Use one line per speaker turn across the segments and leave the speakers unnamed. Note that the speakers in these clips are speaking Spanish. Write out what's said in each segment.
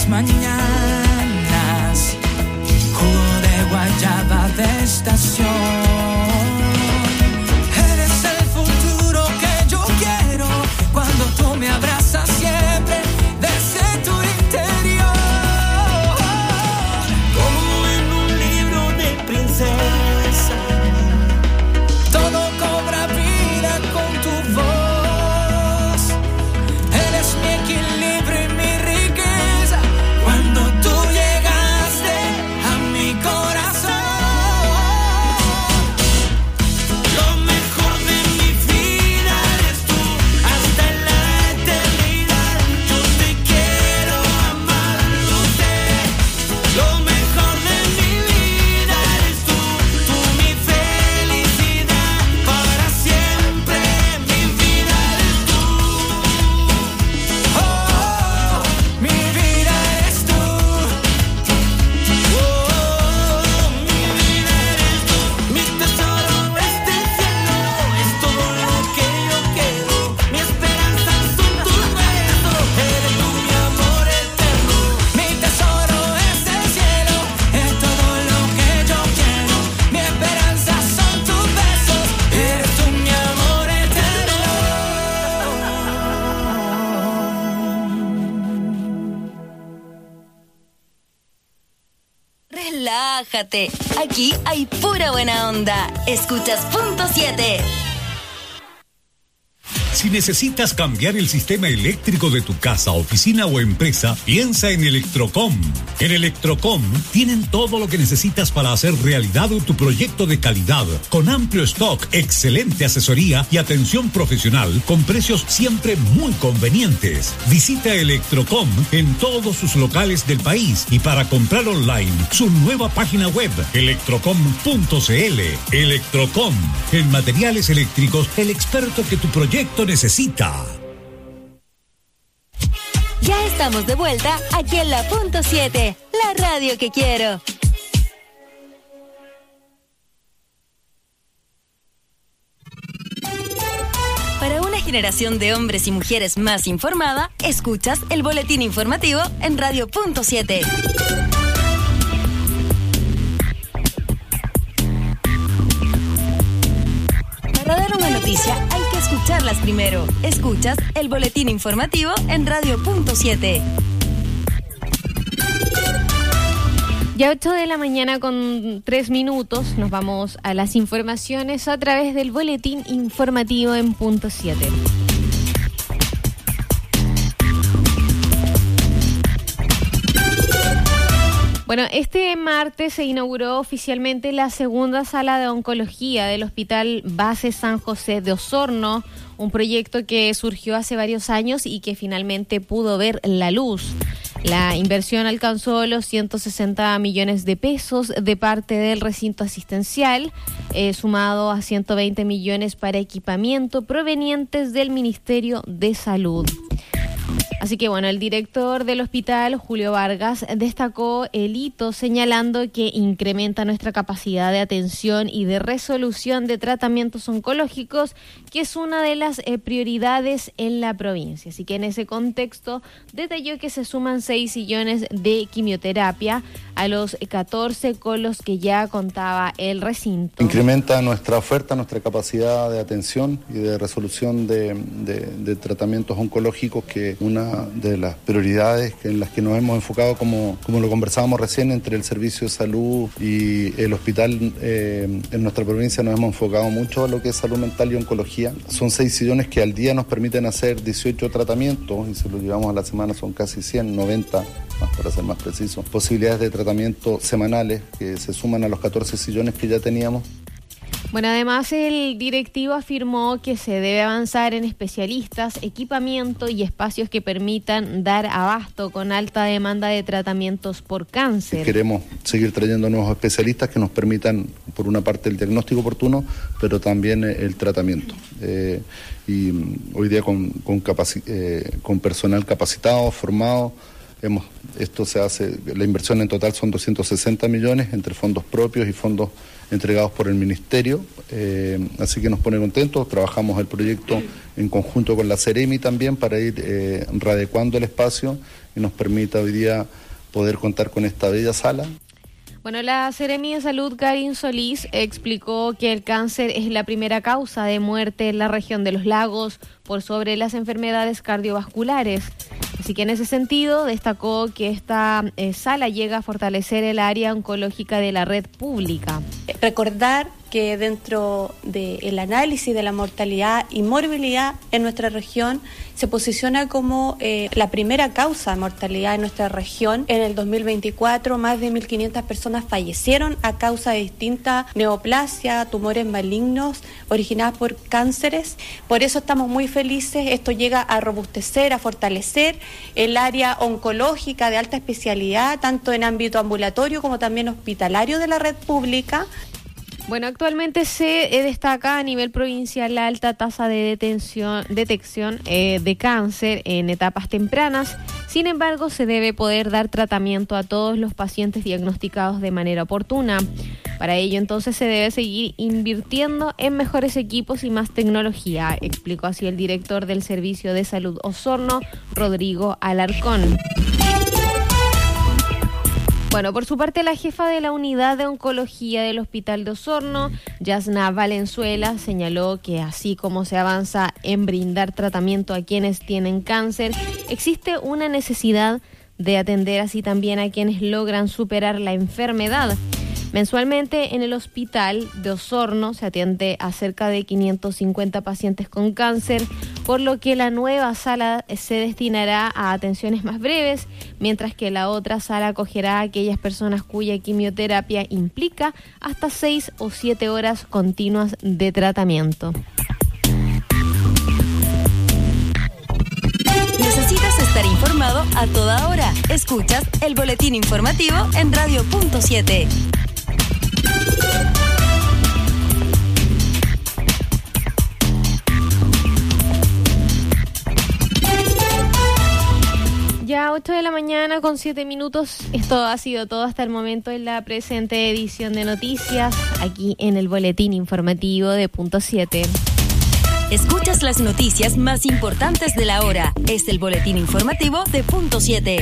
mañanas, jugo de guayaba de estación. Eres el futuro que yo quiero cuando tú me abrazas siempre desde tu interior. Como en un libro de princesa, todo cobra vida con tu voz. Eres mi equilibrio y mi riqueza cuando tú llegaste a mi corazón. Lo mejor de mi vida eres tú, hasta la eternidad. Yo te quiero amar, lo sé. Lo mejor de mi vida eres tú mi felicidad para siempre. Mi vida eres tú. Oh, mi vida eres tú. Oh, mi vida eres tú. Mi tesoro es del cielo, es todo lo que yo quiero. Mi esperanza son tus besos, eres tú mi amor eterno. Mi tesoro es del cielo, es todo lo que yo quiero. Mi esperanza son tus besos, eres tú mi amor eterno.
Relájate, aquí hay pura buena onda. Escuchas Punto 7.
Si necesitas cambiar el sistema eléctrico de tu casa, oficina o empresa, piensa en Electrocom. En Electrocom tienen todo lo que necesitas para hacer realidad tu proyecto de calidad, con amplio stock, excelente asesoría y atención profesional, con precios siempre muy convenientes. Visita Electrocom en todos sus locales del país y para comprar online, su nueva página web, electrocom.cl. Electrocom, en materiales eléctricos, el experto que tu proyecto necesita.
Ya estamos de vuelta aquí en la Punto 7, la radio que quiero. Para una generación de hombres y mujeres más informada, escuchas el boletín informativo en Radio Punto 7. Para dar una noticia hay que escucharlas primero. Escuchas el boletín informativo en Radio Punto 7.
Ya 8 de la mañana con 3 minutos nos vamos a las informaciones a través del boletín informativo en Punto 7. Bueno, este martes se inauguró oficialmente la segunda sala de oncología del Hospital Base San José de Osorno, un proyecto que surgió hace varios años y que finalmente pudo ver la luz. La inversión alcanzó los 160 millones de pesos de parte del recinto asistencial, sumado a 120 millones para equipamiento provenientes del Ministerio de Salud. Así que bueno, el director del hospital, Julio Vargas, destacó el hito señalando que incrementa nuestra capacidad de atención y de resolución de tratamientos oncológicos, que es una de las prioridades en la provincia. Así que en ese contexto detalló que se suman 6 sillones de quimioterapia a los 14 con los que ya contaba el recinto.
Incrementa nuestra oferta, nuestra capacidad de atención y de resolución de tratamientos oncológicos, que una de las prioridades en las que nos hemos enfocado, como lo conversábamos recién, entre el servicio de salud y el hospital. En nuestra provincia nos hemos enfocado mucho a lo que es salud mental y oncología. Son 6 sillones que al día nos permiten hacer 18 tratamientos, y si lo llevamos a la semana son casi 100, 90 más para ser más preciso. Posibilidades de tratamiento semanales que se suman a los 14 sillones que ya teníamos.
Bueno, además el directivo afirmó que se debe avanzar en especialistas, equipamiento y espacios que permitan dar abasto con alta demanda de tratamientos por cáncer.
Queremos seguir trayendo nuevos especialistas que nos permitan, por una parte, el diagnóstico oportuno, pero también el tratamiento. Y hoy día con personal capacitado, formado, Esto se hace, la inversión en total son 260 millones entre fondos propios y fondos entregados por el Ministerio, así que nos pone contentos. Trabajamos el proyecto en conjunto con la Ceremi también para ir readecuando el espacio y nos permita hoy día poder contar con esta bella sala.
Bueno, la Seremi de Salud, Karin Solís, explicó que el cáncer es la primera causa de muerte en la región de los lagos por sobre las enfermedades cardiovasculares. Así que en ese sentido destacó que esta sala llega a fortalecer el área oncológica de la red pública.
Recordar que dentro del análisis de la mortalidad y morbilidad en nuestra región se posiciona como la primera causa de mortalidad en nuestra región. En el 2024 más de 1.500 personas fallecieron a causa de distintas neoplasias, tumores malignos originados por cánceres. Por eso estamos muy felices. Esto llega a robustecer, a fortalecer el área oncológica de alta especialidad, tanto en ámbito ambulatorio como también hospitalario de la red pública.
Bueno, actualmente se destaca a nivel provincial la alta tasa de detección de cáncer en etapas tempranas. Sin embargo, se debe poder dar tratamiento a todos los pacientes diagnosticados de manera oportuna. Para ello, entonces, se debe seguir invirtiendo en mejores equipos y más tecnología, explicó así el director del Servicio de Salud Osorno, Rodrigo Alarcón. Bueno, por su parte, la jefa de la Unidad de Oncología del Hospital de Osorno, Yasna Valenzuela, señaló que así como se avanza en brindar tratamiento a quienes tienen cáncer, existe una necesidad de atender así también a quienes logran superar la enfermedad. Mensualmente en el hospital de Osorno se atiende a cerca de 550 pacientes con cáncer, por lo que la nueva sala se destinará a atenciones más breves, mientras que la otra sala acogerá a aquellas personas cuya quimioterapia implica hasta 6 o 7 horas continuas de tratamiento.
¿Necesitas estar informado a toda hora? Escuchas el boletín informativo en Radio.7.
Ya 8 de la mañana con 7 minutos. Esto ha sido todo hasta el momento en la presente edición de noticias, aquí en el boletín informativo de Punto 7.
Escuchas las noticias más importantes de la hora. Es el boletín informativo de Punto 7.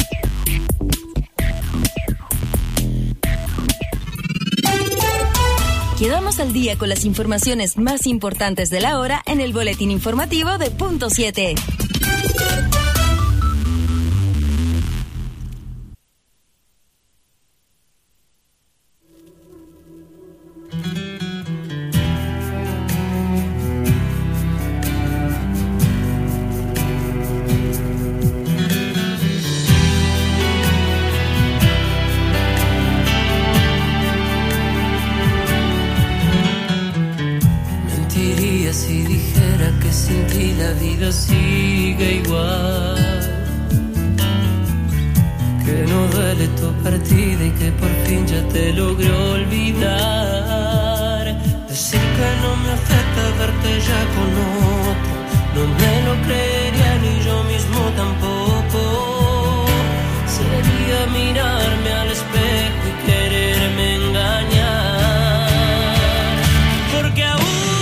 Quedamos al día con las informaciones más importantes de la hora en el boletín informativo de Punto 7.
Si dijera que sin ti la vida sigue igual, que no duele tu partida y que por fin ya te logré olvidar, decir que no me afecta verte ya con otro, no me lo creería ni yo mismo tampoco. Sería mirarme al espejo y quererme engañar, porque aún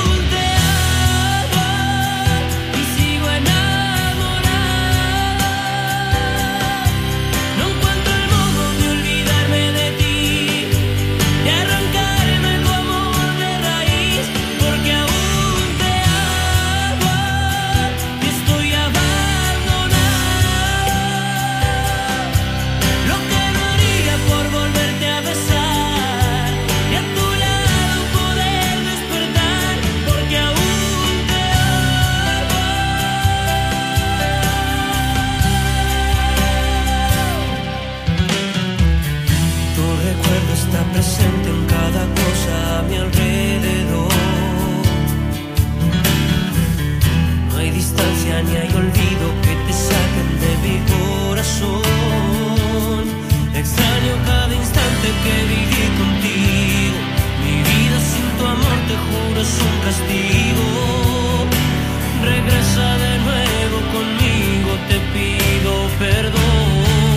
presente en cada cosa a mi alrededor. No hay distancia ni hay olvido que te saquen de mi corazón. Extraño cada instante que viví contigo. Mi vida sin tu amor, te juro, es un castigo. Regresa de nuevo conmigo, te pido perdón.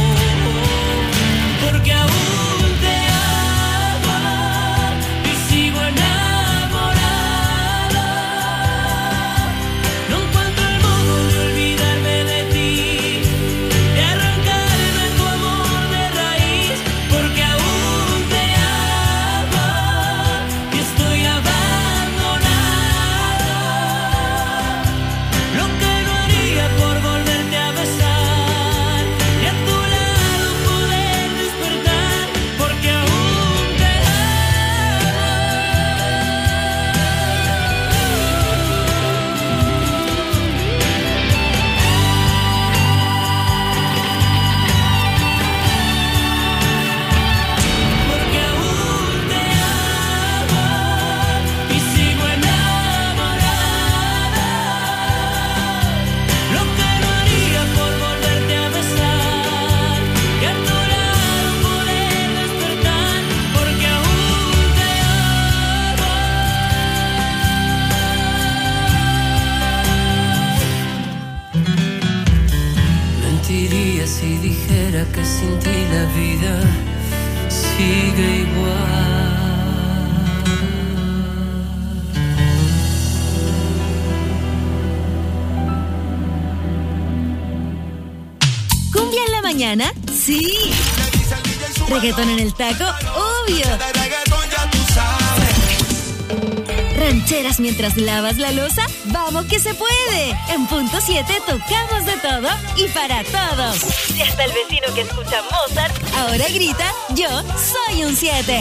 que sin ti la vida sigue igual.
¿Cumbia en la mañana? Sí. ¿Reggaetón en el taco? Obvio. ¿Rancheras mientras lavas la loza? ¡Vamos que se puede! En punto 7 tocamos de todo y para todos. Y hasta el vecino que escucha Mozart ahora grita, yo soy un 7.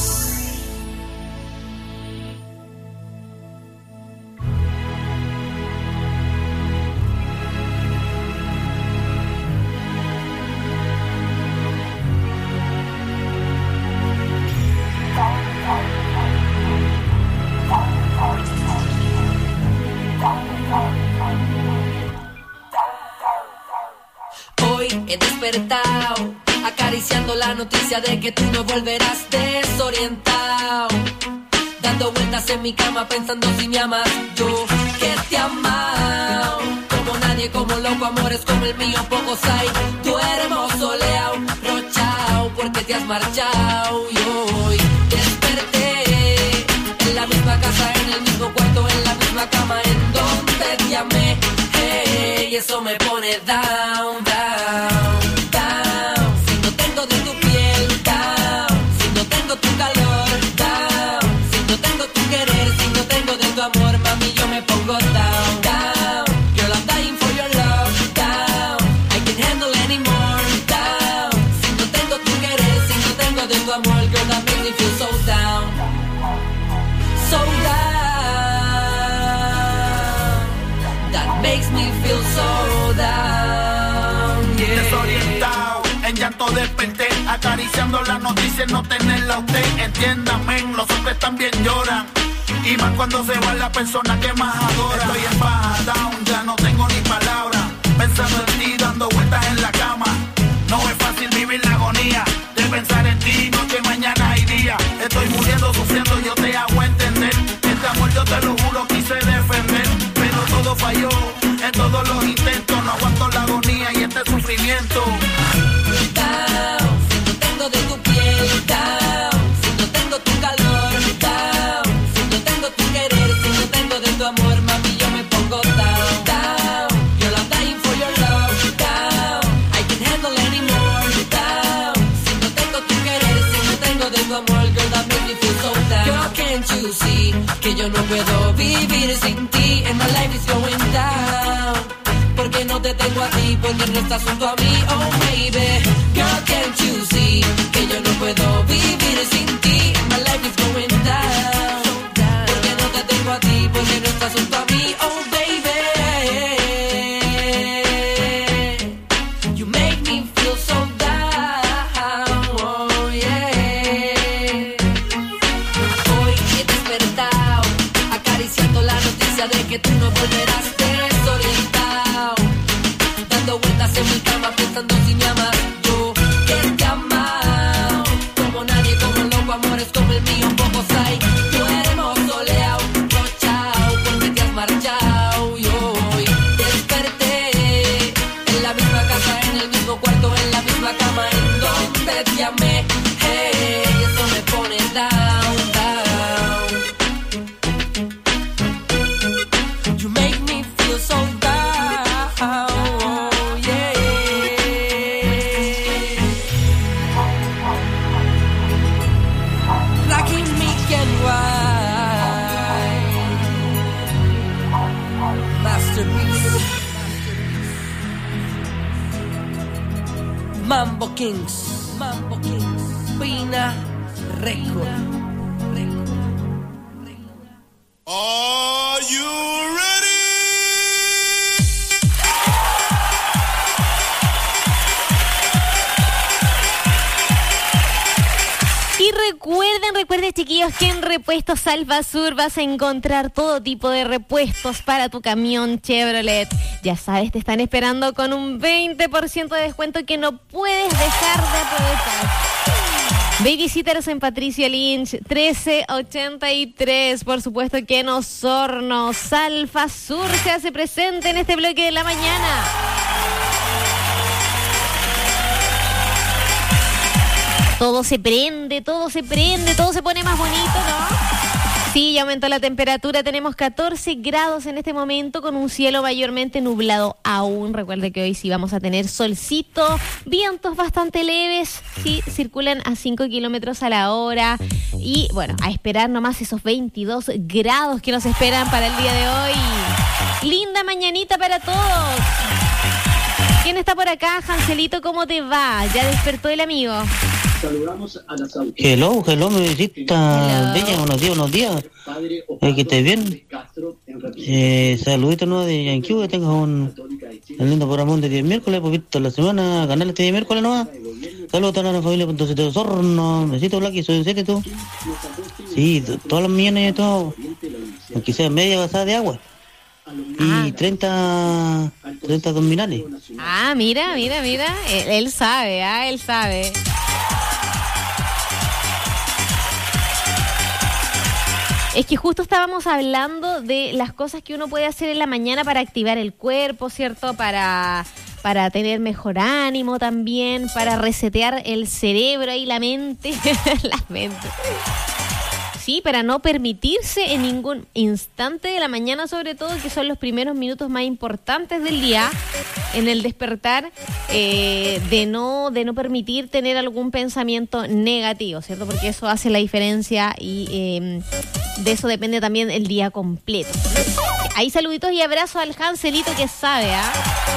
He despertado, acariciando la noticia de que tú no volverás desorientado. Dando vueltas en mi cama pensando si me amas, yo que te he amado. Como nadie, como loco, amores como el mío, pocos hay. Duermo soleado, rochao, porque te has marchado. Y hoy desperté, en la misma casa, en el mismo cuarto, en la misma cama, en donde te amé. Hey, y eso me pone down, down. Amor, mami, yo me pongo down, down. Girl, I'm dying for your love, down. I can't handle anymore, down. Si no tengo tu querer, si no tengo de tu amor, girl, that makes me feel so down, so down. That makes me feel so down, yeah.
Desorientado, en llanto desperté, acariciando las noticias, no tenerla a usted. Entiéndame, los hombres también lloran. Y más cuando se va la persona que más adora. Estoy en baja, down, ya no tengo ni palabras. Pensando en ti, dando vueltas en la cama. No es fácil vivir la agonía de pensar en ti, noche, mañana y día. Estoy muriendo, sufriendo, yo te hago entender. Este amor yo te lo juro, quise defender. Pero todo falló, en todos los intentos. No aguanto la agonía y este sufrimiento.
Down, si no tengo de tu piel, down. Si no tengo tu calor, down. Tu amor, mami, yo me pongo down, down. Girl, I'm dying for your love, down. I can't handle anymore, down. Si no tengo tu querer, si no tengo de tu amor, girl, that makes me feel so down. Girl, can't you see que yo no puedo vivir sin ti? And my life is going down. Porque no te tengo a ti, porque no estás junto a mí, oh baby. Girl, can't you see que yo no puedo vivir sin ti? And my life is going down. A ti porque no estás junto a mí, oh baby. You make me feel so down, oh yeah. Hoy he despertado, acariciando la noticia de que tú no volverás desorientado. Dando vueltas en mi cama pensando si me amas, yo que te he amado. Como nadie, como loco, amores como el mío, pocos hay. Duermo soleado, marchao, y hoy desperté en la misma casa, en el mismo cuarto, en la misma cama, en donde te amé. Hey, eso me pone down, down. You make me feel so down, oh, yeah. Rocking me and Masterpiece. Mambo Kings, Mambo Kings, Pina Record.
Are you ready?
Y recuerden chiquillos que en Repuestos Salvasur vas a encontrar todo tipo de repuestos para tu camión Chevrolet. Ya sabes, te están esperando con un 20% de descuento que no puedes dejar de aprovechar. Babysitters en Patricia Lynch, 1383. Por supuesto que en Osorno, Salvasur se hace presente en este bloque de la mañana. todo se prende, todo se pone más bonito, ¿no? Sí, ya aumentó la temperatura, tenemos 14 grados en este momento con un cielo mayormente nublado aún. Recuerde que hoy sí vamos a tener solcito, vientos bastante leves, sí, circulan a 5 kilómetros a la hora y bueno, a esperar nomás esos 22 grados que nos esperan para el día de hoy. Linda mañanita para todos. ¿Quién está por acá? Hanselito, ¿cómo te va? ¿Ya despertó el amigo?
Saludamos a las autoridades. Hello, mi visita. Bella, buenos días. Que estés bien. Saluditos nuevos de Yankee, que tengas un lindo programa de 10 miércoles, pues visto la semana, ganar este 10 miércoles nomás. Saludos a la familia .7 de Osorno. Besito, Blacky, soy un 7 tú. Sí, todas las millones y todo. Aunque sea media basada de agua. Y 30 abdominales.
Ah, mira. Él sabe, él sabe. Es que justo estábamos hablando de las cosas que uno puede hacer en la mañana para activar el cuerpo, ¿cierto? Para tener mejor ánimo también, para resetear el cerebro y la mente. La mente. Sí, para no permitirse en ningún instante de la mañana, sobre todo, que son los primeros minutos más importantes del día, en el despertar, de no permitir tener algún pensamiento negativo, ¿cierto? Porque eso hace la diferencia y de eso depende también el día completo. Ahí saluditos y abrazos al Hanselito que sabe, ¿ah?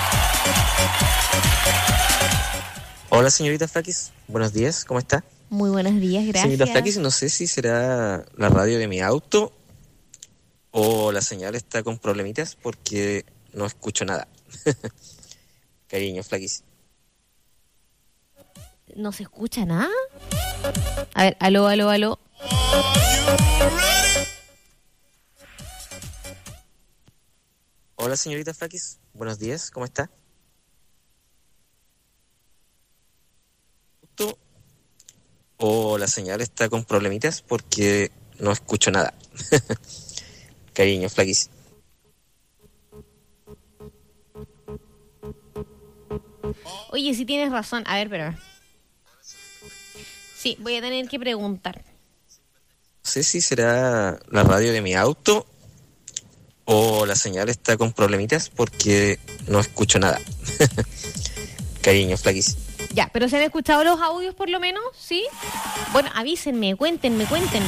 Hola, señorita Flakis. Buenos días, ¿cómo está?
Muy buenos días, gracias.
Señorita Flakis, no sé si será la radio de mi auto o la señal está con problemitas porque no escucho nada. Cariño, Flakis.
¿No se escucha nada? A ver, aló.
Hola, señorita Flakis. Buenos días, ¿cómo está? O la señal está con problemitas porque no escucho nada. Cariño, Flakis.
Oye, sí tienes razón. A ver, pero... Sí, voy a tener que preguntar.
No sé si será la radio de mi auto o la señal está con problemitas porque no escucho nada. Cariño, Flakis.
Ya, pero ¿se han escuchado los audios por lo menos? ¿Sí? Bueno, avísenme, cuéntenme.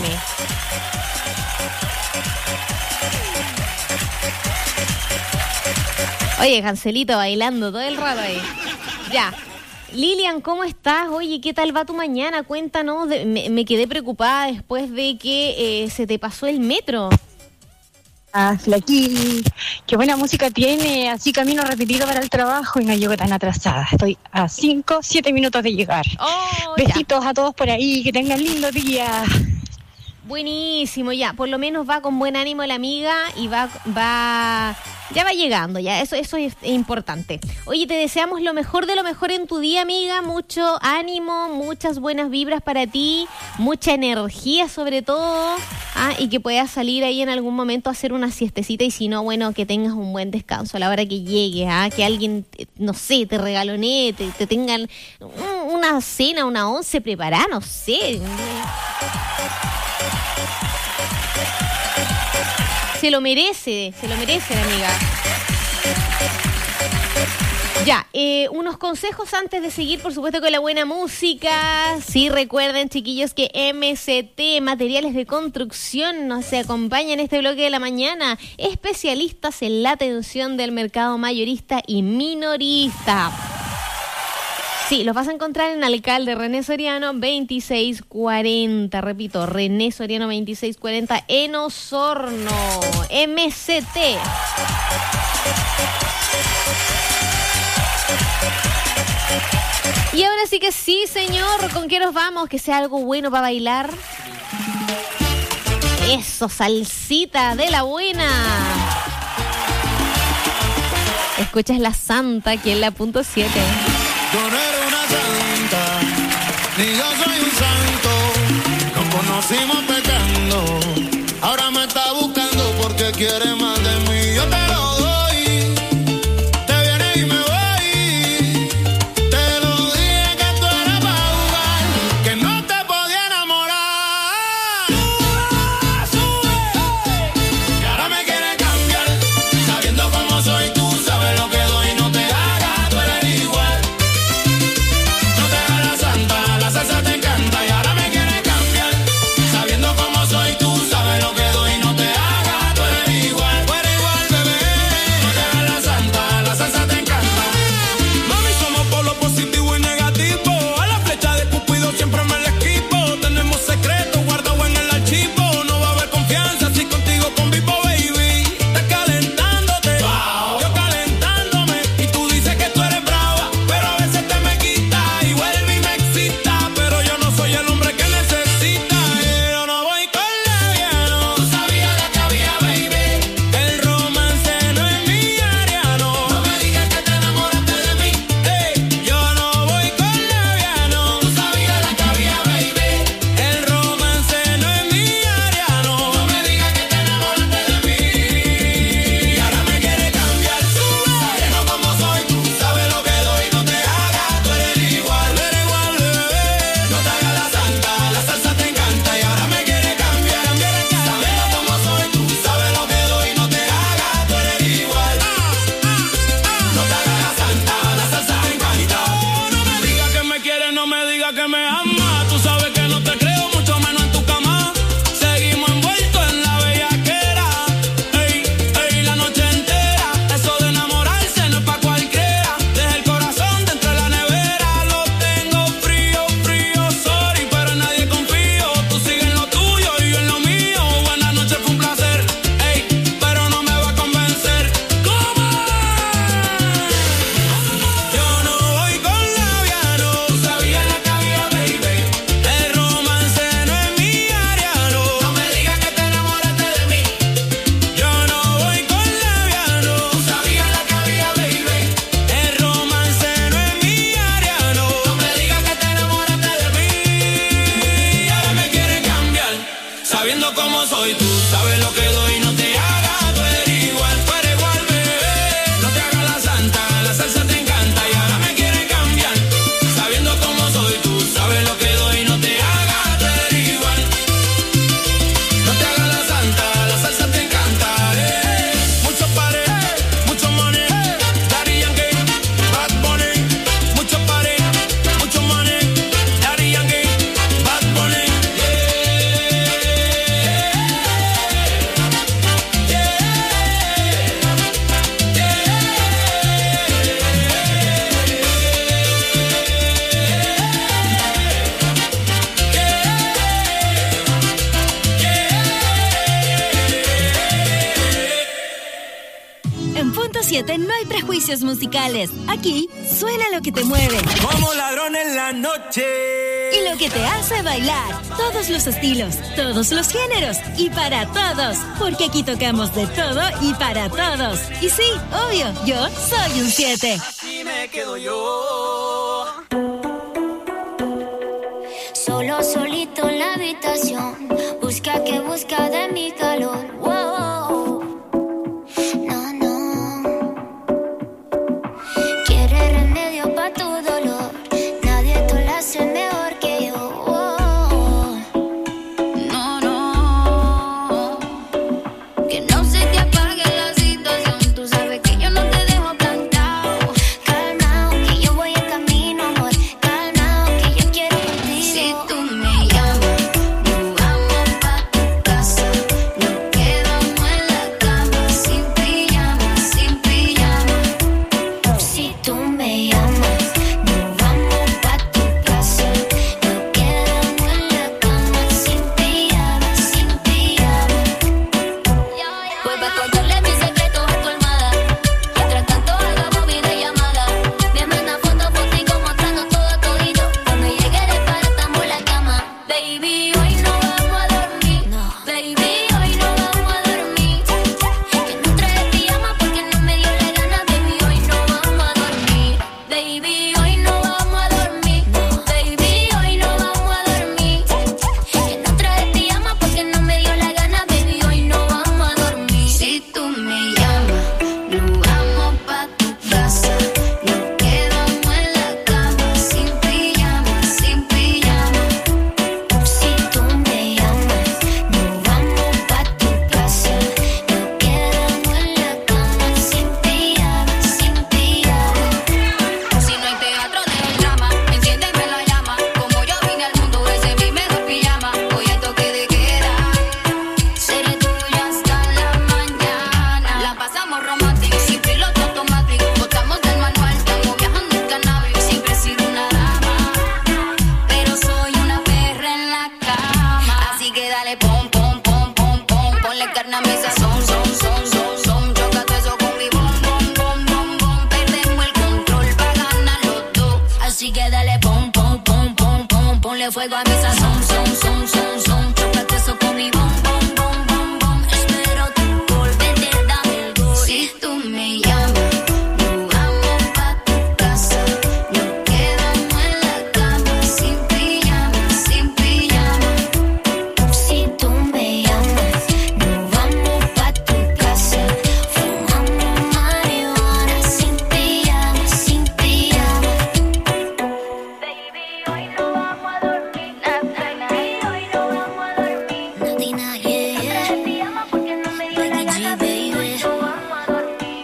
Oye, Cancelito bailando todo el rato ahí. Ya. Lilian, ¿cómo estás? Oye, ¿qué tal va tu mañana? Cuéntanos. Me quedé preocupada después de que se te pasó el metro.
Flaquí, qué buena música tiene, así camino repetido para el trabajo y no llego tan atrasada. Estoy a 5-7 minutos de llegar. Besitos a todos por ahí, que tengan lindo día.
Buenísimo, ya, por lo menos va con buen ánimo la amiga y ya va llegando, ya, eso es importante. Oye, te deseamos lo mejor de lo mejor en tu día, amiga, mucho ánimo, muchas buenas vibras para ti, mucha energía sobre todo, y que puedas salir ahí en algún momento a hacer una siestecita y si no, bueno, que tengas un buen descanso a la hora que llegues, que alguien, no sé, te regalonee, te tengan una cena, una once preparada, no sé. Se lo merece la amiga. Ya, unos consejos antes de seguir, por supuesto, con la buena música. Sí, recuerden, chiquillos, que MCT, Materiales de Construcción, nos acompaña en este bloque de la mañana. Especialistas en la atención del mercado mayorista y minorista. Sí, los vas a encontrar en Alcalde René Soriano 2640. Repito, René Soriano 2640 en Osorno. MCT. Y ahora sí que sí, señor. ¿Con qué nos vamos? Que sea algo bueno para bailar. Eso, salsita de la buena. Escuchas La Santa aquí en la punto 7.
Yo no era una santa, ni yo soy un santo. Nos conocimos pecando, ahora me está buscando porque quiere más de mí. Yo te lo doy, te vienes y me voy. Te lo dije que tú eras para jugar, que no
100.7 no hay prejuicios musicales. Aquí suena lo que te mueve.
Como ladrón en la noche.
Y lo que te hace bailar. Todos los estilos, todos los géneros y para todos. Porque aquí tocamos de todo y para todos. Y sí, obvio, yo soy un 7.
Así me quedo yo.
Solo, solito en la habitación. Busca que busca de mi calor. Wow. No, no. Quiere remedio pa' tu dolor. Nadie te lo hace mejor que yo. Wow. No, no. Que no se te apague la situación. Tú sabes que yo no te dejo plantado. Calmao, que yo voy en camino, amor. Calmao, que yo quiero contigo. Si tú me llamas, nos vamos pa' tu casa. Nos quedamos en la cama, sin pijama, sin pijama. Si tú me llamas, nos vamos pa' tu casa. Nos quedamos en la cama, sin pijama, sin pijama. Vuelve a contarle mis secretos a tu almohada. Mientras tanto hagamos videollamada. Me manda fotos, fotico mostrando todo todito. Cuando llegue de para estamos en la cama. Baby, hoy no vamos a dormir. Baby, hoy no vamos a dormir. Que no traje pijama porque no me dio la gana. Baby, hoy no vamos a dormir. Baby, hoy no vamos a dormir. Baby, hoy no vamos a dormir. Que no traje pijama porque no me dio la gana. Baby, hoy no vamos a dormir. Si tú me llamas, nos vamos pa' tu casa. Nos quedamos en la cama, sin pijama, sin pijama. Si tú me llamas, nos vamos pa' tu casa. Nos quedamos en la cama, sin pijama, sin pijama. Si no hay teatro, dejo el drama. Enciéndeme la llama. Como yo vine al mundo, ese es mi mejor pijama. Hoy hay toque de queda. Seré tuya hasta la mañana. La pasamos romántico, sin piloto automático. Botamos del manual, estamos viajando en cannabis. Siempre he sido una dama, pero soy una perra en la cama. Así que dale pom, pom, pom, pom, pom. Ponle carne a mi sazón, son, son, son, son. Chócate eso con mi bom, bom, bom, bom, bom. Perdemos el control pa' ganar los dos. Así que dale pom, pom, pom, pom, pom. Ponle fuego a mi sazón, son, son, son, son. Chócate eso con mi bom, bom, bom, bom, bom. Espero tu gol, vete, dame el gol. Si tú me llamas, nos vamos pa' tu casa. Nos quedamos en la cama, sin pijama, sin pijama. Si tú me llamas, nos vamos pa' tu casa. Fumamos marihuana, sin pijama, sin pijama. Baby, hoy no vamos a dormir. Baby, hoy no vamos a dormir. Nadina, yeah, yeah. Pijama porque no me dio la gana, baby. Hoy no vamos a dormir.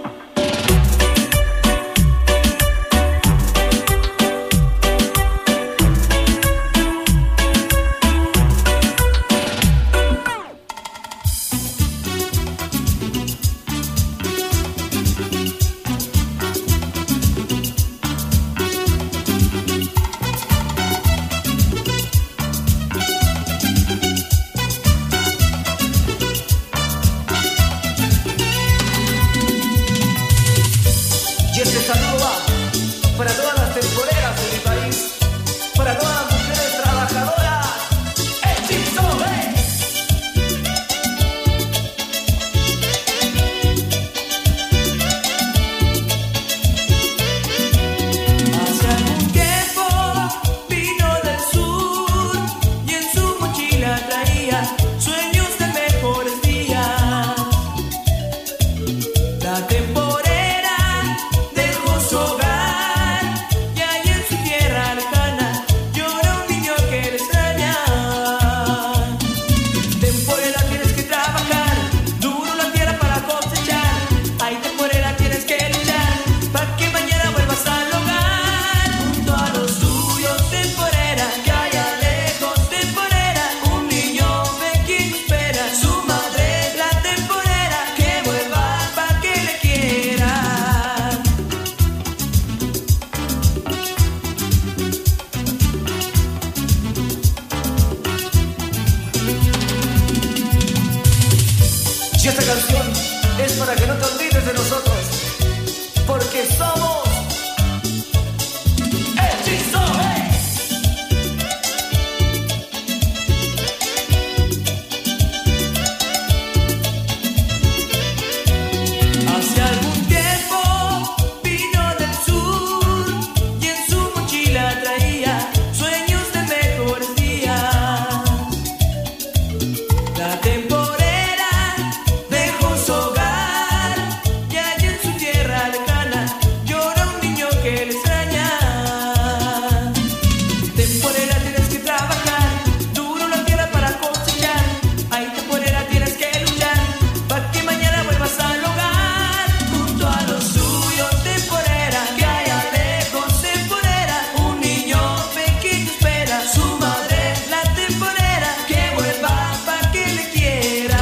Y este saludo va para todas las temporeras de mi país, para todas las mujeres trabajadoras. ¡Éxito,
Hace algún tiempo vino del sur y en su mochila traía sueños de mejores días. La temporera dejó su hogar y ahí en su tierra lejana llora un niño que le extraña. Temporera, tienes que trabajar duro la tierra para cosechar. Ay, temporera, tienes que luchar para que mañana vuelvas al hogar. Junto a los tuyos, temporera, que allá lejos, temporera, un niño pequeño espera. Su madre es la temporera, que vuelva para que le quieran.
Y esta canción es para que no te olvides de nosotros, porque somos Hechizo,
Hace algún tiempo vino del sur y en su mochila traía sueños de mejores días. La temporera dejó su hogar y allí en su tierra lejana llora un niño que le extraña. Temporera, tienes que trabajar duro la tierra para cosechar. Ay, temporera, tienes que luchar para que mañana vuelvas al hogar junto a los suyos. Temporera, que allá lejos, temporera, un niño pequeño espera su madre. La temporera, que vuelva para que le quiera.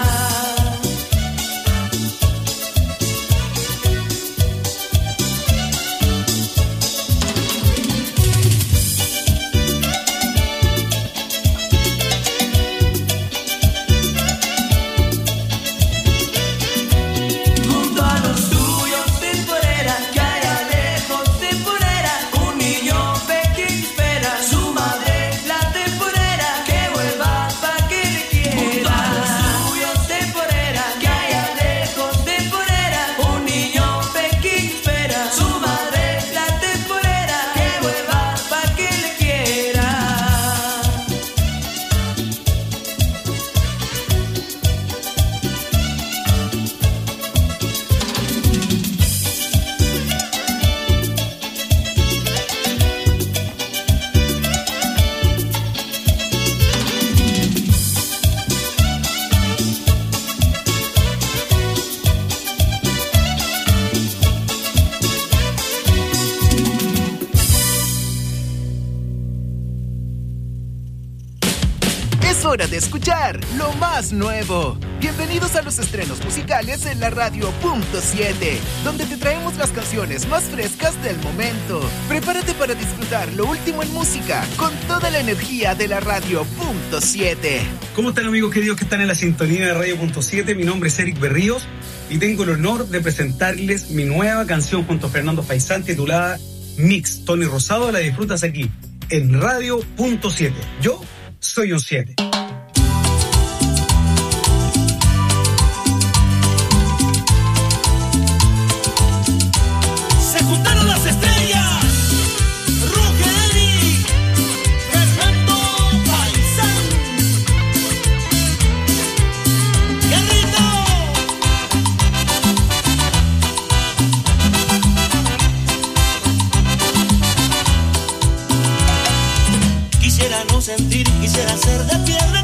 Junto a los suyos, temporera, que allá lejos, temporera, un niño pequeño espera su madre. La temporera, que vuelva para que le quiera. Junto a los suyos, temporera, que allá lejos, temporera, un niño pequeño espera su madre. La temporera, que vuelva para que le quiera.
Es hora de escuchar lo más nuevo. Bienvenidos a los estrenos musicales en la radio Punto 7, donde te traemos las canciones más frescas del momento. Prepárate para disfrutar lo último en música con toda la energía de la radio Punto 7.
¿Cómo están, amigos queridos que están en la sintonía de Radio Punto 7? Mi nombre es Eric Berríos y tengo el honor de presentarles mi nueva canción junto a Fernando Faisán titulada Mix. Tony Rosado, la disfrutas aquí en Radio Punto 7. Yo soy un 7.
Se juntaron las estrellas. Ruggeri, Fernando Faisán. ¡Qué rico! Quisiera no sentir, quisiera ser de piedra.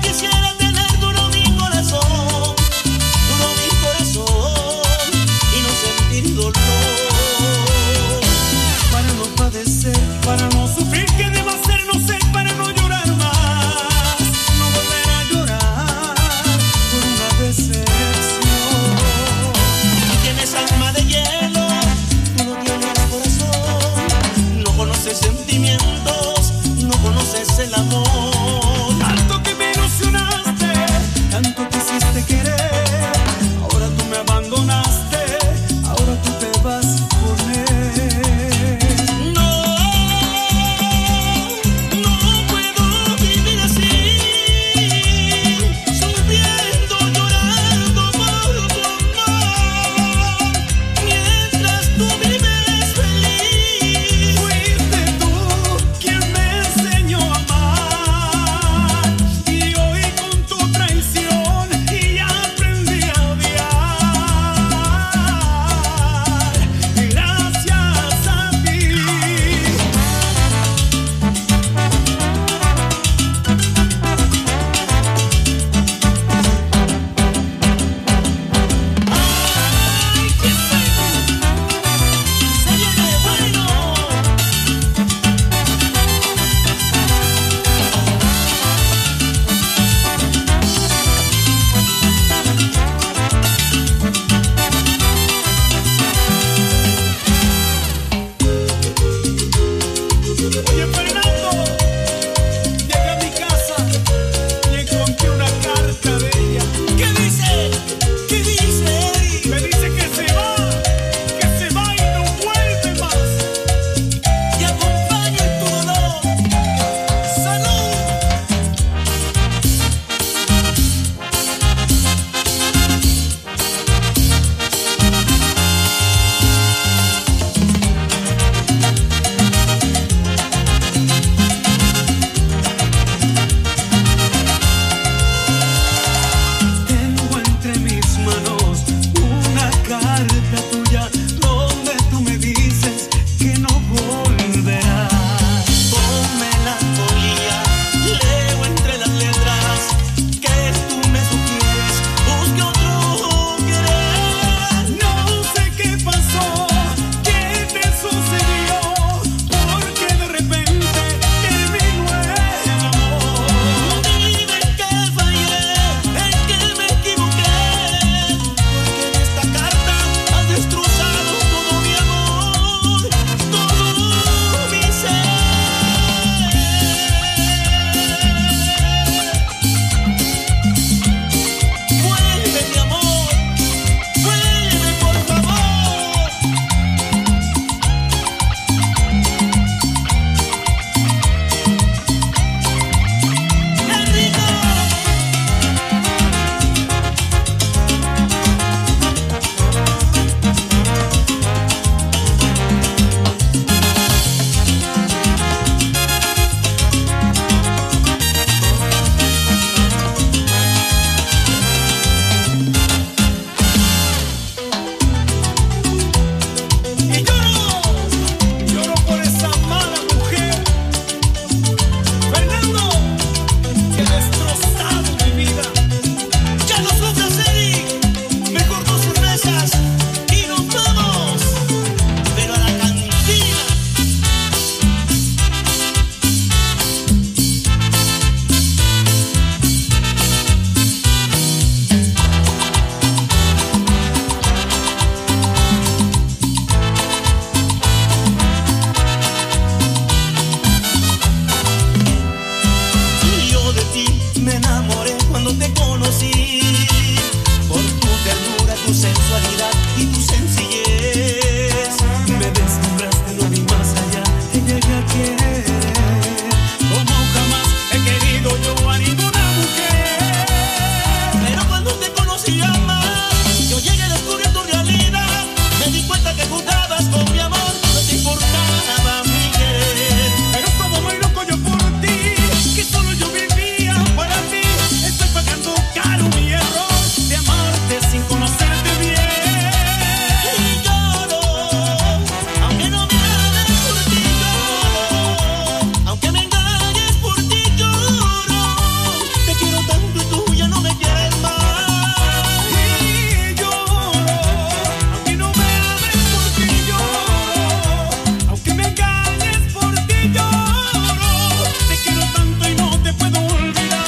tu sensualidad y tu sencillez. Me deslumbraste, no vi más allá, te llegué a querer como jamás he querido yo a ninguna mujer. Pero cuando te conocí a más, yo llegué a descubrir tu realidad. Me di cuenta que jugabas con mi amor, no te importaba mi querer. Pero estaba muy loco yo por ti, que solo yo vivía para ti. Estoy pagando caro mi error de amarte sin conocerte bien. Y lloro, aunque no me ames por ti lloro, aunque me engañes por ti lloro. Te quiero tanto y tú ya no me quieres más. Y lloro, aunque no me ames por ti lloro, aunque me engañes por ti lloro. Te quiero tanto y no te puedo olvidar.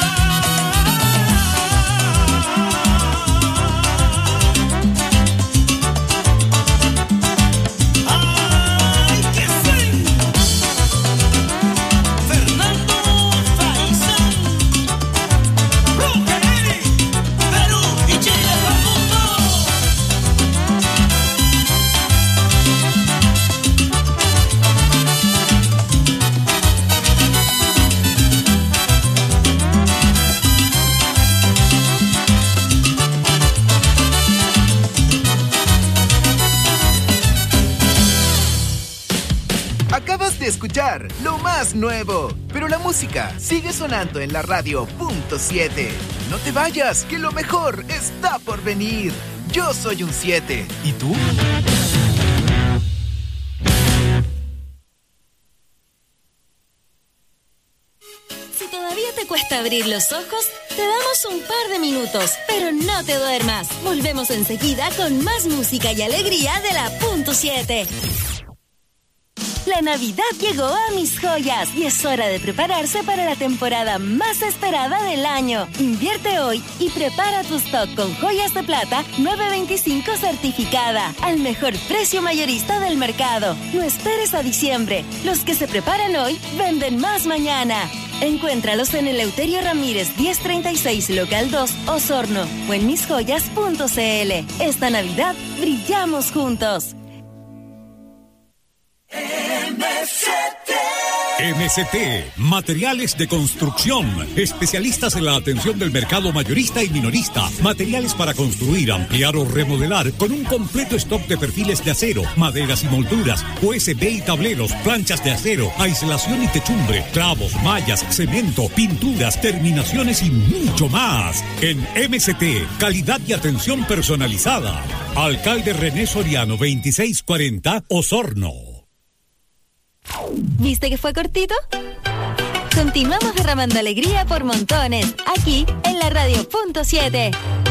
Ay, que sí. Fernando Faisán, Rockeri, Perú y Chile al mundo.
Acabas de escuchar lo más nuevo, pero la música sigue sonando en la radio .7. No te vayas, que lo mejor está por venir. Yo soy un 7. ¿Y tú?
Si todavía te cuesta abrir los ojos, te damos un par de minutos, pero no te duermas. Volvemos enseguida con más música y alegría de la .7. La Navidad llegó a Mis Joyas y es hora de prepararse para la temporada más esperada del año. Invierte hoy y prepara tu stock con joyas de plata 925 certificada al mejor precio mayorista del mercado. No esperes a diciembre. Los que se preparan hoy venden más mañana. Encuéntralos en Eleuterio Ramírez 1036 Local 2 Osorno o en misjoyas.cl. Esta Navidad brillamos juntos.
MCT, materiales de construcción, especialistas en la atención del mercado mayorista y minorista, materiales para construir, ampliar o remodelar, con un completo stock de perfiles de acero, maderas y molduras, USB y tableros, planchas de acero, aislación y techumbre, clavos, mallas, cemento, pinturas, terminaciones y mucho más. En MCT, calidad y atención personalizada. Alcalde René Soriano 2640, Osorno.
¿Viste que fue cortito? Continuamos derramando alegría por montones, aquí en la radio .7.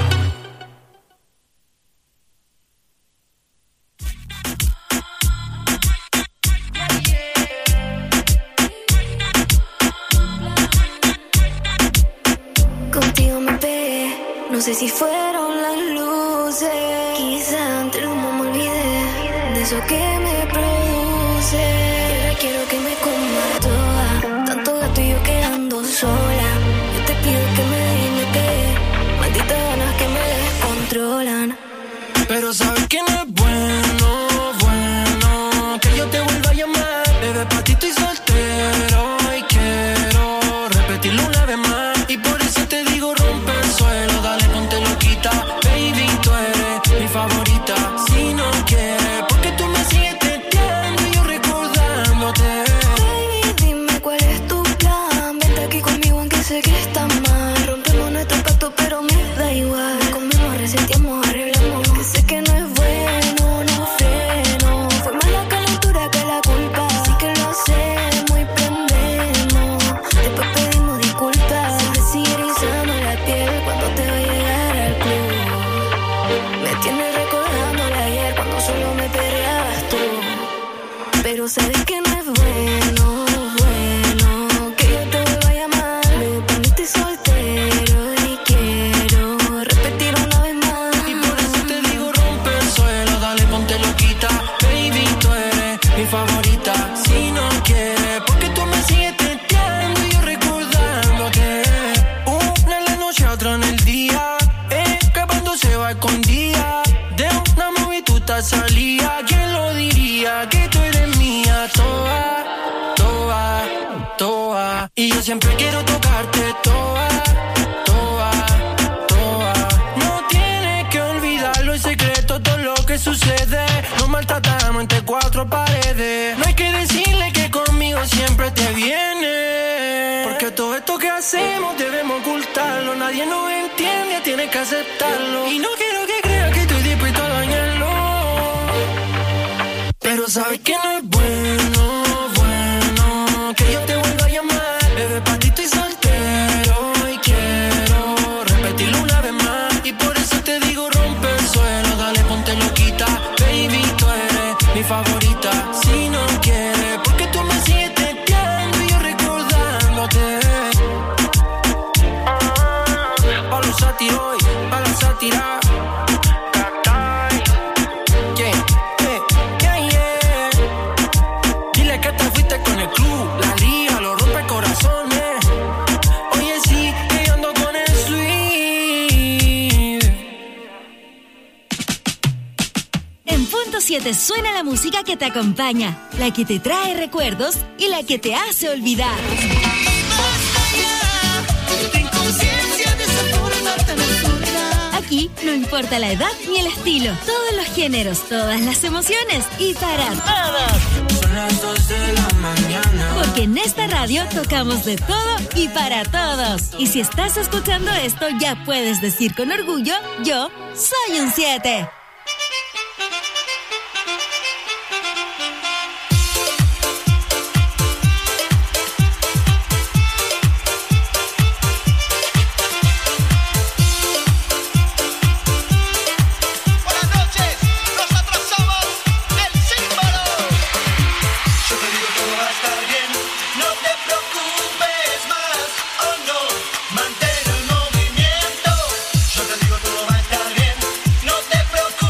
Contigo me pegué, no sé si fueron las luces. Quizá entre el humo me olvidé de eso que me produce. Quiero que me coma toda, tanto gato y yo quedando sola. Yo te pido que me dejes, me pegué, malditas ganas que me descontrolan.
Pero sabes que no es bueno, que yo te vuelva a llamar. Bebé, pa' ti estoy soltero y quiero repetirlo una vez más. Y por eso te digo rompe el suelo, dale ponte loquita. Baby, tú eres mi favorita. Si no quieres, porque tú me sigues testeando y yo recordándote.
Baby, dime cuál es tu plan. Vente aquí conmigo aunque sé que está mal. Rompemos nuestro pacto pero me da igual. Comemos, resentimos, arreglamos. Que sé que no es bueno, no freno. Fue más la calentura que la culpa. Así que lo hacemos y prendemos. Después pedimos disculpas. Se me sigue erizando la piel cuando te va a llegar al club. Me tienes recordando el ayer cuando solo me perreabas tú. Pero sabes que no es bueno, que yo te vuelva a llamar. Luego para mí estoy soltero y quiero repetir una vez más.
Y por eso te digo rompe el suelo, dale ponte loquita. Baby, tú eres mi favorita. Si no quieres, porque tú me sigues testeando y yo recordándote. Una en la noche, otra en el día, escapando se va escondida. cosa salía. ¿Quién lo diría? Que tú eres mía, toda, toda, toda. Y yo siempre quiero tocarte toda, toda, toda. No tienes que olvidarlo, es secreto todo lo que sucede. Nos maltratamos entre cuatro paredes. No hay que decirle que conmigo siempre te viene. Porque todo esto que hacemos debemos ocultarlo. Nadie nos entiende, tienes que aceptarlo. Y no quiero que creas que estoy dispuesto a dañarlo. Pero sabes que no es bueno, bueno, que yo te vuelva a llamar. Bebé, pa' ti estoy soltero y quiero repetirlo una vez más. Y por eso te digo rompe el suelo, dale ponte loquita. Baby, tú eres mi favorita. Si no quieres, porque tú me sigues testeando y yo recordándote. Pa' los sátiros hoy, pa' la sátira.
Punto 7 suena la música que te acompaña, la que te trae recuerdos y la que te hace olvidar. Aquí no importa la edad ni el estilo, todos los géneros, todas las emociones y para todos.
Son las 2 de la mañana.
Porque en esta radio tocamos de todo y para todos. Y si estás escuchando esto, ya puedes decir con orgullo, yo soy un 7.
Mantén el movimiento. Yo te digo todo va a estar bien. No te preocupes.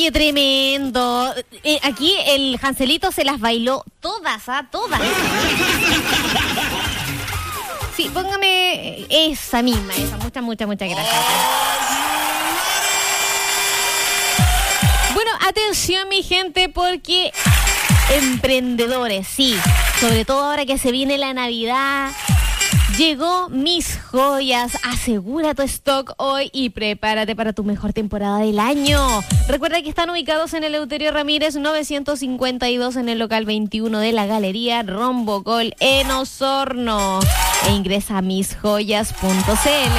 Oye, tremendo. Aquí el Hanselito se las bailó todas, todas. Sí, póngame esa misma, esa. Muchas gracias. Bueno, atención mi gente, porque emprendedores, sí, sobre todo ahora que se viene la Navidad, llegó Mis Joyas. Asegura tu stock hoy y prepárate para tu mejor temporada del año. Recuerda que están ubicados en el Eleuterio Ramírez 952 en el local 21 de la Galería Rombocol en Osorno. E ingresa a misjoyas.cl.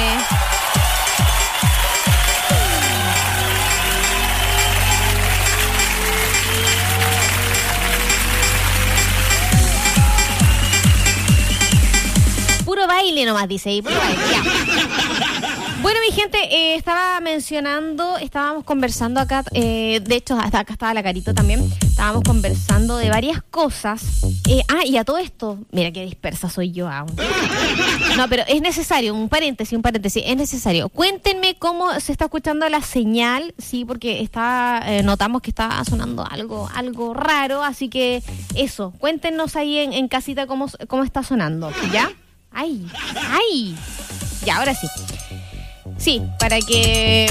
Puro baile nomás, dice ahí, puro baile, ya. Bueno, mi gente, estábamos conversando acá, de hecho, hasta acá estaba la Carito también, estábamos conversando de varias cosas. Y a todo esto, mira qué dispersa soy yo aún. No, pero es necesario, un paréntesis, es necesario. Cuéntenme cómo se está escuchando la señal, sí, porque notamos que está sonando algo raro, así que eso, cuéntenos ahí en casita cómo está sonando, ¿ya? ¡Ay! Ya, ahora sí. Sí, para que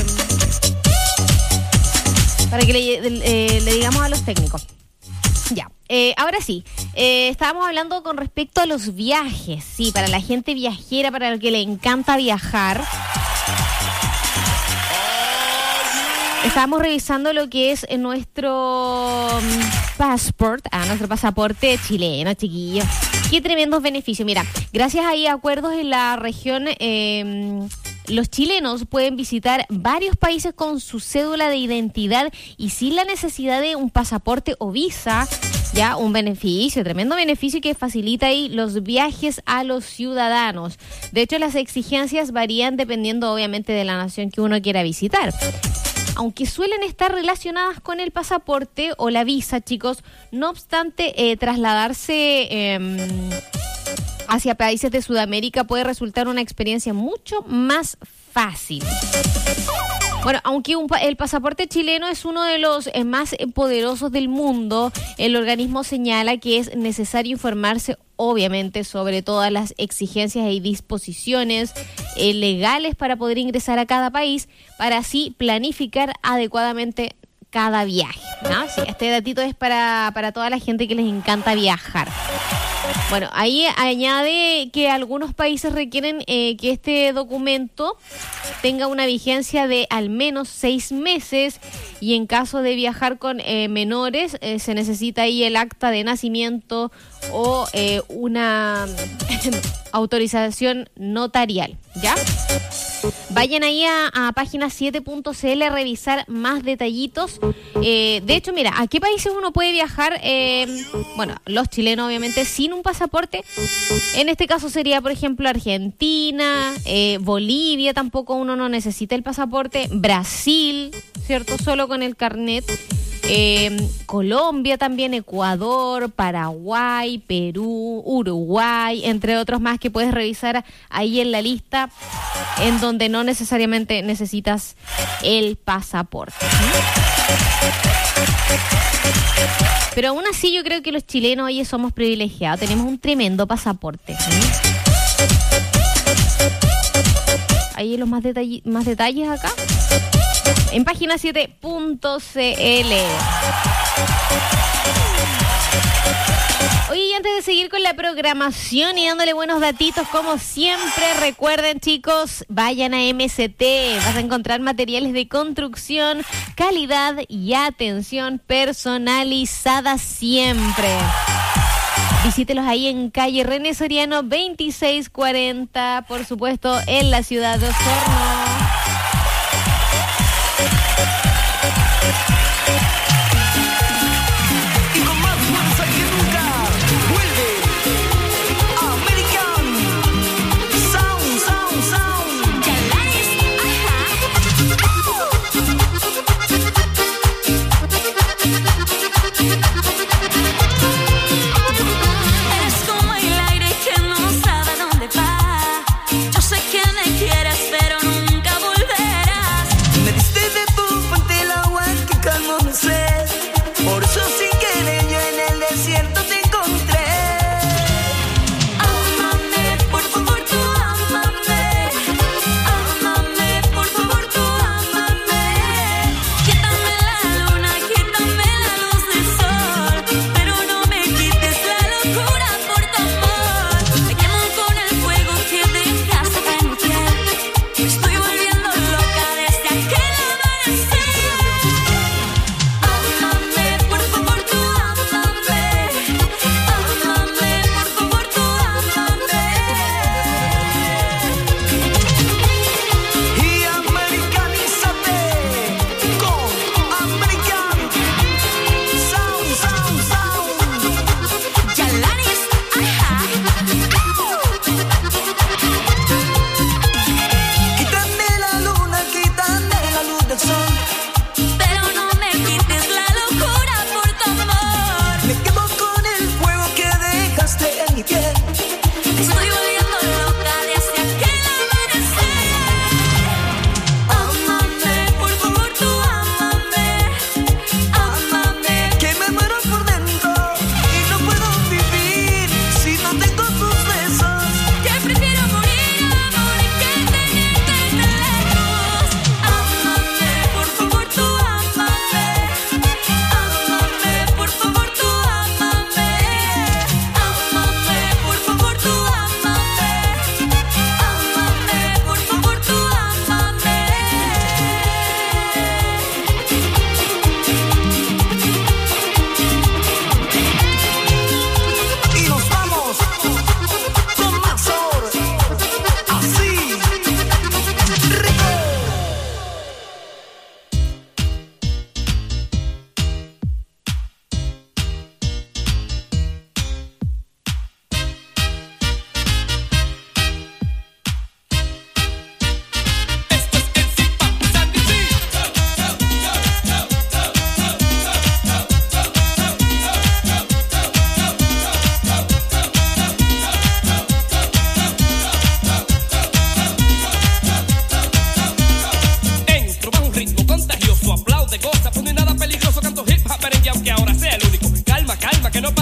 le digamos a los técnicos. Ya, ahora sí. Estábamos hablando con respecto a los viajes. Sí, para la gente viajera, para el que le encanta viajar. Estábamos revisando lo que es nuestro nuestro pasaporte chileno, chiquillos. Qué tremendos beneficios. Mira, gracias a acuerdos en la región, los chilenos pueden visitar varios países con su cédula de identidad y sin la necesidad de un pasaporte o visa. Ya, un beneficio, tremendo beneficio que facilita ahí los viajes a los ciudadanos. De hecho, las exigencias varían dependiendo, obviamente, de la nación que uno quiera visitar. Aunque suelen estar relacionadas con el pasaporte o la visa, chicos, no obstante, trasladarse hacia países de Sudamérica puede resultar una experiencia mucho más fácil. Bueno, aunque el pasaporte chileno es uno de los más poderosos del mundo, el organismo señala que es necesario informarse, obviamente, sobre todas las exigencias y disposiciones legales para poder ingresar a cada país, para así planificar adecuadamente cada viaje, ¿no? Sí, este datito es para toda la gente que les encanta viajar. Bueno, ahí añade que algunos países requieren que este documento tenga una vigencia de al menos 6 meses y en caso de viajar con menores se necesita ahí el acta de nacimiento o una autorización notarial, ¿ya? Vayan ahí a página 7.cl a revisar más detallitos. De hecho, mira, ¿a qué países uno puede viajar? Bueno, los chilenos obviamente sin un pasaporte. En este caso sería, por ejemplo, Argentina, Bolivia, tampoco uno no necesita el pasaporte. Brasil, ¿cierto? Solo con el carnet. Colombia también, Ecuador, Paraguay, Perú, Uruguay, entre otros más que puedes revisar ahí en la lista, en donde no necesariamente necesitas el pasaporte. Pero aún así yo creo que los chilenos, oye, somos privilegiados, tenemos un tremendo pasaporte. Ahí los más detalles acá en página 7.cl. Oye, y antes de seguir con la programación y dándole buenos datitos, como siempre, recuerden, chicos, vayan a MST. Vas a encontrar materiales de construcción, calidad y atención personalizada siempre. Visítelos ahí en calle René Soriano 2640, por supuesto, en la ciudad de Osorno.
Y con más fuerza que nunca vuelve American Sound. Chalanes,
Eres como el aire que no sabe dónde va. Yo sé que me quieres, pero nunca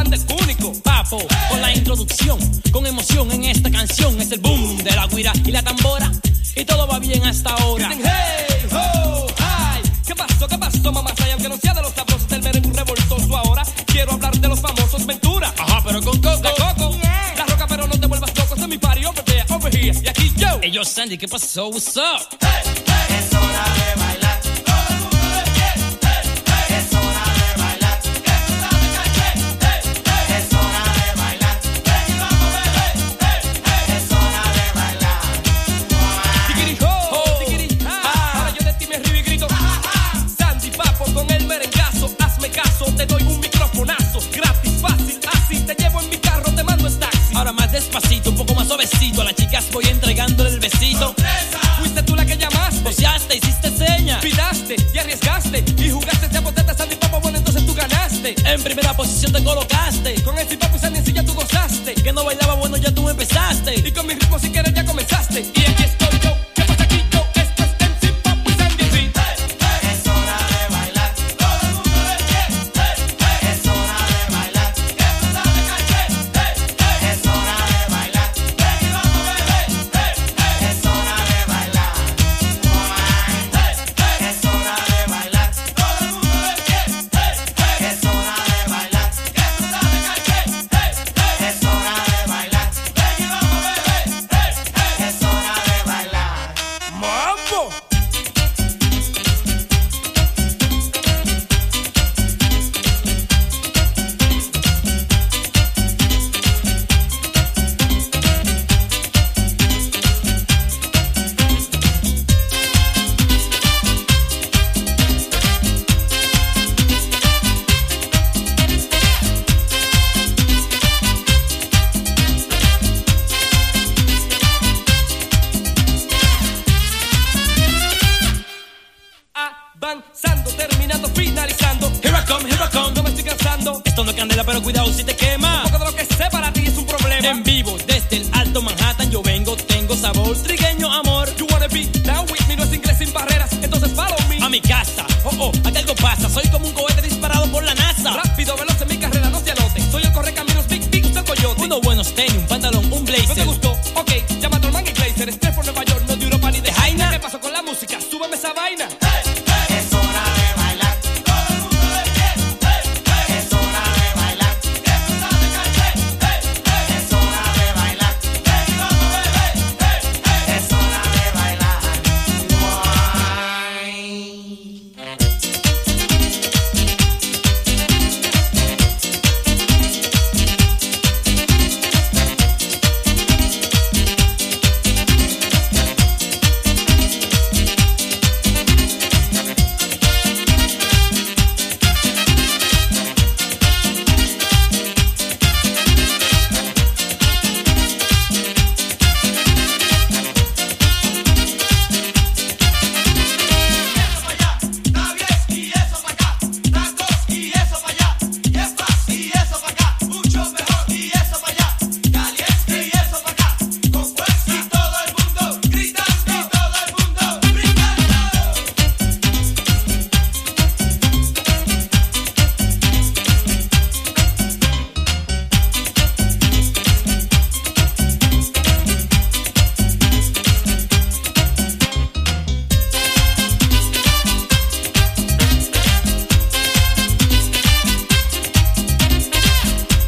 grande, único. Papo, con la introducción, con emoción en esta canción. Es el boom de la guira y la tambora. Y todo va bien hasta ahora.
Dicen, hey, ho, hi. ¿Qué pasó, mamá? Y aunque no sea de los sabrosos del merengue revoltoso ahora, quiero hablar de los famosos Ventura.
Ajá, pero con Coco.
La Coco, yeah. La Roca, pero no te vuelvas loco. Este es mi party, over there, over here. Y aquí yo.
Hey, yo, Sandy, ¿qué pasó? What's up?
Hey, hey. Es hora de bailar. Todo el mundo de pie. Hey, hey. Es hora de bailar. Esto está de calle. Hey, hey. Es hora de bailar. Ven y vamos, bebé. Hey, hey. Es hora de bailar. Tiquirijo, tiquirija. Ahora yo de ti me río y grito. Sandy Papo con el merengazo. Hazme caso, te doy un microfonazo. Gratis, fácil, así. Te llevo en mi carro, te mando en taxi.
Ahora más despacito, un poco más suavecito. A las chicas voy entregándole el besito.
Fuiste tú la que llamaste.
Boceaste, hiciste señas.
Pidaste y arriesgaste. Y jugaste ese boteta, Sandy Papo. Bueno, entonces tú ganaste.
En primera posición te colocaste.
Con el Papo y Sandy en silla tú gozaste.
Que no bailaba, bueno, ya tú empezaste.
Y con mi ritmo si quieres ya comenzaste. Y aquí estoy yo. ¿Qué pasa aquí yo? Esto es MC Papo y Sandy Beat. Es hora de bailar. Todo el mundo de pie. Es hora de bailar. Esto está de calle. Es hora de bailar. Ven y vamos, bebé. Es hora de bailar. Es hora de bailar. Todo el mundo de pie. Es hora de bailar. Esto está de calle. Es hora de bailar. Ven y vamos, bebé. Es hora de bailar. ¡Mambo! Avanzando, terminando, finalizando.
Here I come.
No me estoy cansando.
Esto no es candela, pero cuidado si te quema.
Un poco de lo que sé para ti es un problema.
En vivo, desde el Alto Manhattan, yo vengo, tengo sabor, trigueño amor.
You wanna be down with me, no es inglés sin barreras, entonces follow me.
A mi casa, aquí algo pasa, soy como un cohete disparado por la NASA.
Rápido, veloz en mi carrera, no se anote. Soy el correcaminos, big, usted el coyote.
Unos buenos tenis, un pantalón, un blazer.
¿No te gustó? Ok, llama a tu hermano